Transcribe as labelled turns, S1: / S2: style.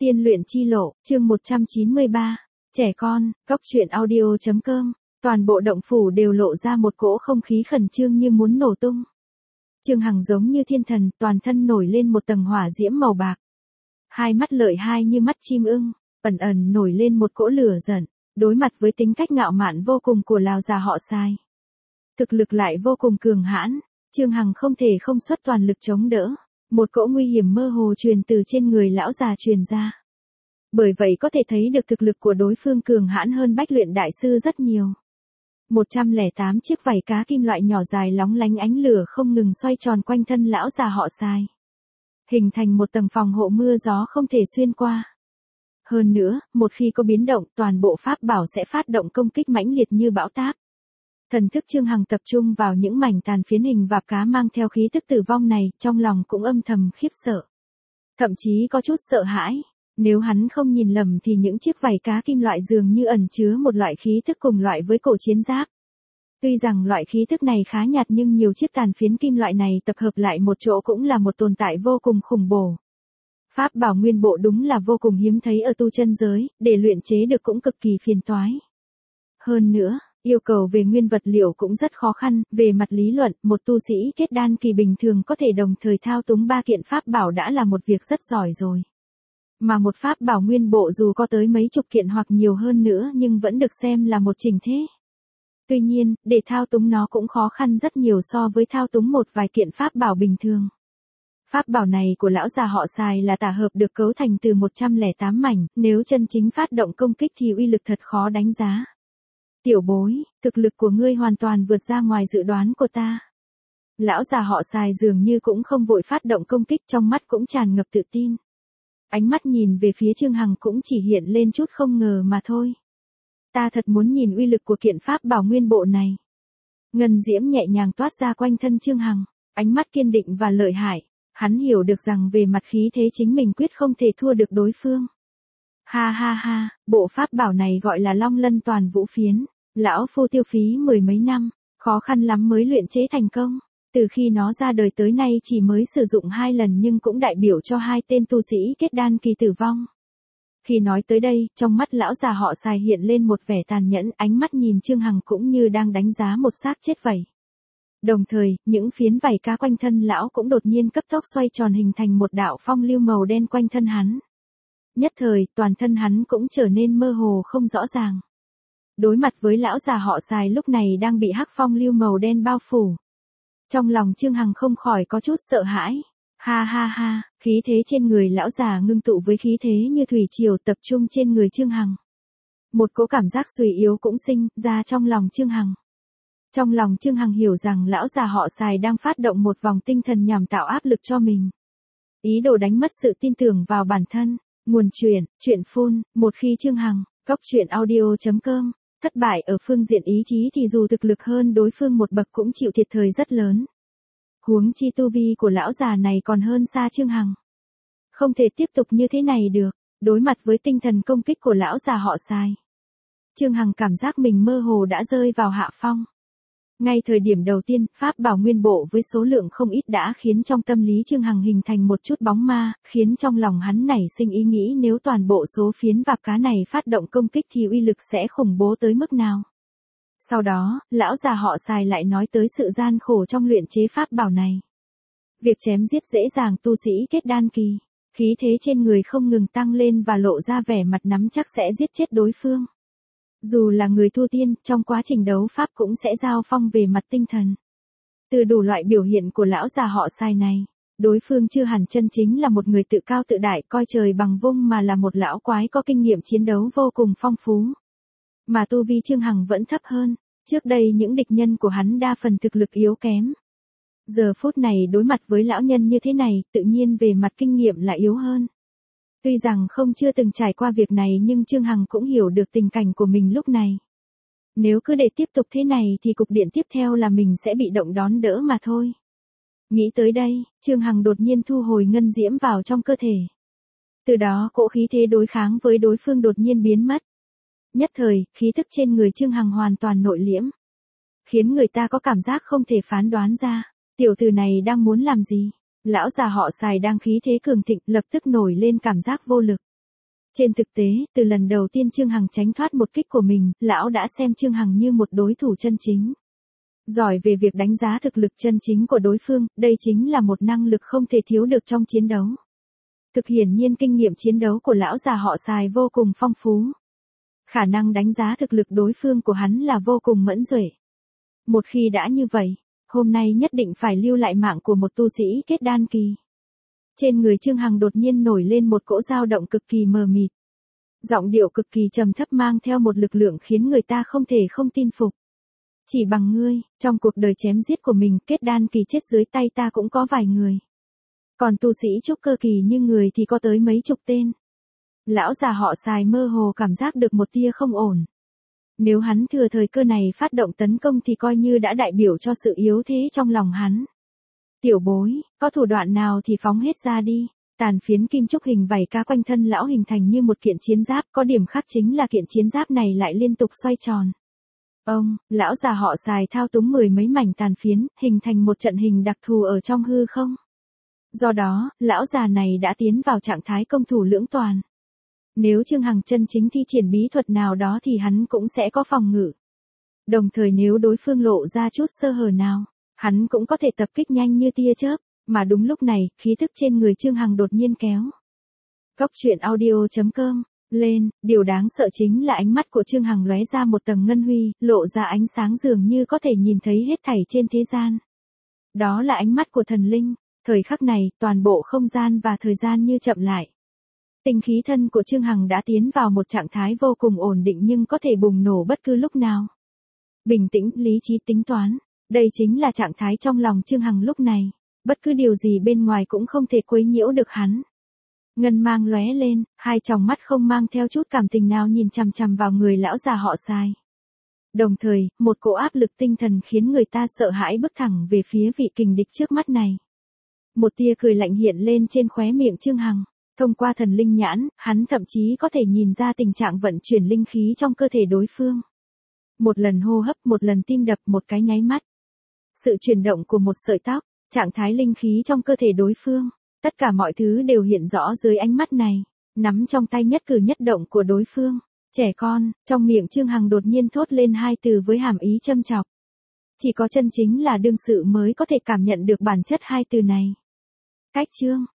S1: Tiên luyện chi lộ, chương 193. Trẻ con, cóc truyện audio.com. Toàn bộ động phủ đều lộ ra một cỗ không khí khẩn trương như muốn nổ tung. Trương Hằng giống như thiên thần, toàn thân nổi lên một tầng hỏa diễm màu bạc. Hai mắt lợi hai như mắt chim ưng, ẩn ẩn nổi lên một cỗ lửa giận, đối mặt với tính cách ngạo mạn vô cùng của lão già họ Sai. Thực lực lại vô cùng cường hãn, Trương Hằng không thể không xuất toàn lực chống đỡ. Một cỗ nguy hiểm mơ hồ truyền từ trên người lão già truyền ra. Bởi vậy có thể thấy được thực lực của đối phương cường hãn hơn Bách Luyện Đại Sư rất nhiều. 108 chiếc vảy cá kim loại nhỏ dài lóng lánh ánh lửa không ngừng xoay tròn quanh thân lão già họ Sai. Hình thành một tầng phòng hộ mưa gió không thể xuyên qua. Hơn nữa, một khi có biến động toàn bộ pháp bảo sẽ phát động công kích mãnh liệt như bão táp. Thần thức Trương Hằng tập trung vào những mảnh tàn phiến hình vạp cá mang theo khí tức tử vong này, trong lòng cũng âm thầm khiếp sợ. Thậm chí có chút sợ hãi, nếu hắn không nhìn lầm thì những chiếc vảy cá kim loại dường như ẩn chứa một loại khí tức cùng loại với cổ chiến giáp. Tuy rằng loại khí tức này khá nhạt nhưng nhiều chiếc tàn phiến kim loại này tập hợp lại một chỗ cũng là một tồn tại vô cùng khủng bổ. Pháp bảo nguyên bộ đúng là vô cùng hiếm thấy ở tu chân giới, để luyện chế được cũng cực kỳ phiền toái. Hơn nữa, yêu cầu về nguyên vật liệu cũng rất khó khăn, về mặt lý luận, một tu sĩ kết đan kỳ bình thường có thể đồng thời thao túng 3 kiện pháp bảo đã là một việc rất giỏi rồi. Mà một pháp bảo nguyên bộ dù có tới mấy chục kiện hoặc nhiều hơn nữa nhưng vẫn được xem là một chỉnh thể. Tuy nhiên, để thao túng nó cũng khó khăn rất nhiều so với thao túng một vài kiện pháp bảo bình thường. Pháp bảo này của lão già họ Sai là tả hợp được cấu thành từ 108 mảnh, nếu chân chính phát động công kích thì uy lực thật khó đánh giá. Tiểu bối, thực lực của ngươi hoàn toàn vượt ra ngoài dự đoán của ta. Lão già họ Sai dường như cũng không vội phát động công kích, trong mắt cũng tràn ngập tự tin. Ánh mắt nhìn về phía Trương Hằng cũng chỉ hiện lên chút không ngờ mà thôi. Ta thật muốn nhìn uy lực của kiện pháp bảo nguyên bộ này. Ngân diễm nhẹ nhàng toát ra quanh thân Trương Hằng, ánh mắt kiên định và lợi hại. Hắn hiểu được rằng về mặt khí thế chính mình quyết không thể thua được đối phương. Ha ha ha, bộ pháp bảo này gọi là Long Lân Toàn Vũ Phiến. Lão phu tiêu phí 10 mấy năm, khó khăn lắm mới luyện chế thành công. Từ khi nó ra đời tới nay chỉ mới sử dụng 2 lần nhưng cũng đại biểu cho 2 tên tu sĩ kết đan kỳ tử vong. Khi nói tới đây, trong mắt lão già họ Sai hiện lên một vẻ tàn nhẫn, ánh mắt nhìn Trương Hằng cũng như đang đánh giá một xác chết vậy. Đồng thời, những phiến vảy cá quanh thân lão cũng đột nhiên cấp tốc xoay tròn hình thành một đạo phong lưu màu đen quanh thân hắn. Nhất thời, toàn thân hắn cũng trở nên mơ hồ không rõ ràng. Đối mặt với lão già họ Sai lúc này đang bị hắc phong lưu màu đen bao phủ. Trong lòng Trương Hằng không khỏi có chút sợ hãi. Ha ha ha, khí thế trên người lão già ngưng tụ với khí thế như thủy triều tập trung trên người Trương Hằng. Một cỗ cảm giác suy yếu cũng sinh ra trong lòng Trương Hằng. Trong lòng Trương Hằng hiểu rằng lão già họ Sai đang phát động một vòng tinh thần nhằm tạo áp lực cho mình. Ý đồ đánh mất sự tin tưởng vào bản thân. Nguồn truyện phun, một khi Trương Hằng, cóc truyện audio.com, thất bại ở phương diện ý chí thì dù thực lực hơn đối phương một bậc cũng chịu thiệt thòi rất lớn. Huống chi tu vi của lão già này còn hơn xa Trương Hằng. Không thể tiếp tục như thế này được, đối mặt với tinh thần công kích của lão già họ Sai. Trương Hằng cảm giác mình mơ hồ đã rơi vào hạ phong. Ngay thời điểm đầu tiên, pháp bảo nguyên bộ với số lượng không ít đã khiến trong tâm lý Trương Hằng hình thành một chút bóng ma, khiến trong lòng hắn nảy sinh ý nghĩ nếu toàn bộ số phiến vạp cá này phát động công kích thì uy lực sẽ khủng bố tới mức nào. Sau đó, lão già họ Sai lại nói tới sự gian khổ trong luyện chế pháp bảo này. Việc chém giết dễ dàng tu sĩ kết đan kỳ, khí thế trên người không ngừng tăng lên và lộ ra vẻ mặt nắm chắc sẽ giết chết đối phương. Dù là người tu tiên, trong quá trình đấu pháp cũng sẽ giao phong về mặt tinh thần. Từ đủ loại biểu hiện của lão già họ Sai này, đối phương chưa hẳn chân chính là một người tự cao tự đại coi trời bằng vung mà là một lão quái có kinh nghiệm chiến đấu vô cùng phong phú. Mà tu vi Trương Hằng vẫn thấp hơn, trước đây những địch nhân của hắn đa phần thực lực yếu kém. Giờ phút này đối mặt với lão nhân như thế này, tự nhiên về mặt kinh nghiệm là yếu hơn. Tuy rằng không chưa từng trải qua việc này nhưng Trương Hằng cũng hiểu được tình cảnh của mình lúc này. Nếu cứ để tiếp tục thế này thì cục diện tiếp theo là mình sẽ bị động đón đỡ mà thôi. Nghĩ tới đây, Trương Hằng đột nhiên thu hồi ngân diễm vào trong cơ thể. Từ đó cỗ khí thế đối kháng với đối phương đột nhiên biến mất. Nhất thời, khí tức trên người Trương Hằng hoàn toàn nội liễm. Khiến người ta có cảm giác không thể phán đoán ra, tiểu tử này đang muốn làm gì. Lão già họ Sai đang khí thế cường thịnh lập tức nổi lên cảm giác vô lực. Trên thực tế, từ lần đầu tiên Trương Hằng tránh thoát một kích của mình, lão đã xem Trương Hằng như một đối thủ chân chính. Giỏi về việc đánh giá thực lực chân chính của đối phương, đây chính là một năng lực không thể thiếu được trong chiến đấu. Thực hiển nhiên kinh nghiệm chiến đấu của lão già họ Sài vô cùng phong phú. Khả năng đánh giá thực lực đối phương của hắn là vô cùng mẫn duệ. Một khi đã như vậy, hôm nay nhất định phải lưu lại mạng của một tu sĩ kết đan kỳ. Trên người Trương Hằng đột nhiên nổi lên một cỗ dao động cực kỳ mờ mịt. Giọng điệu cực kỳ trầm thấp mang theo một lực lượng khiến người ta không thể không tin phục. Chỉ bằng ngươi, trong cuộc đời chém giết của mình, kết đan kỳ chết dưới tay ta cũng có vài người. Còn tu sĩ trúc cơ kỳ như người thì có tới mấy chục tên. Lão già họ Sài mơ hồ cảm giác được một tia không ổn. Nếu hắn thừa thời cơ này phát động tấn công thì coi như đã đại biểu cho sự yếu thế trong lòng hắn. Tiểu bối, có thủ đoạn nào thì phóng hết ra đi. Tàn phiến kim trúc hình vảy cá quanh thân lão hình thành như một kiện chiến giáp, có điểm khác chính là kiện chiến giáp này lại liên tục xoay tròn. Lão già họ Sài thao túng mười mấy mảnh tàn phiến, hình thành một trận hình đặc thù ở trong hư không. Do đó, lão già này đã tiến vào trạng thái công thủ lưỡng toàn. Nếu Trương Hằng chân chính thi triển bí thuật nào đó thì hắn cũng sẽ có phòng ngự. Đồng thời nếu đối phương lộ ra chút sơ hở nào, hắn cũng có thể tập kích nhanh như tia chớp. Mà đúng lúc này, khí thức trên người Trương Hằng đột nhiên kéo. Cốc truyện audio.com lên, điều đáng sợ chính là ánh mắt của Trương Hằng lóe ra một tầng ngân huy, lộ ra ánh sáng dường như có thể nhìn thấy hết thảy trên thế gian. Đó là ánh mắt của thần linh. Thời khắc này, toàn bộ không gian và thời gian như chậm lại. Tinh khí thân của Trương Hằng đã tiến vào một trạng thái vô cùng ổn định nhưng có thể bùng nổ bất cứ lúc nào. Bình tĩnh, lý trí tính toán. Đây chính là trạng thái trong lòng Trương Hằng lúc này. Bất cứ điều gì bên ngoài cũng không thể quấy nhiễu được hắn. Ngân mang lóe lên, hai tròng mắt không mang theo chút cảm tình nào nhìn chằm chằm vào người lão già họ Sài. Đồng thời, một cỗ áp lực tinh thần khiến người ta sợ hãi bước thẳng về phía vị kình địch trước mắt này. Một tia cười lạnh hiện lên trên khóe miệng Trương Hằng. Thông qua thần linh nhãn, hắn thậm chí có thể nhìn ra tình trạng vận chuyển linh khí trong cơ thể đối phương. Một lần hô hấp, một lần tim đập, một cái nháy mắt. Sự chuyển động của một sợi tóc, trạng thái linh khí trong cơ thể đối phương, tất cả mọi thứ đều hiện rõ dưới ánh mắt này, nắm trong tay nhất cử nhất động của đối phương. Trẻ con, trong miệng Trương Hằng đột nhiên thốt lên hai từ với hàm ý châm chọc. Chỉ có chân chính là đương sự mới có thể cảm nhận được bản chất hai từ này. Cách Trương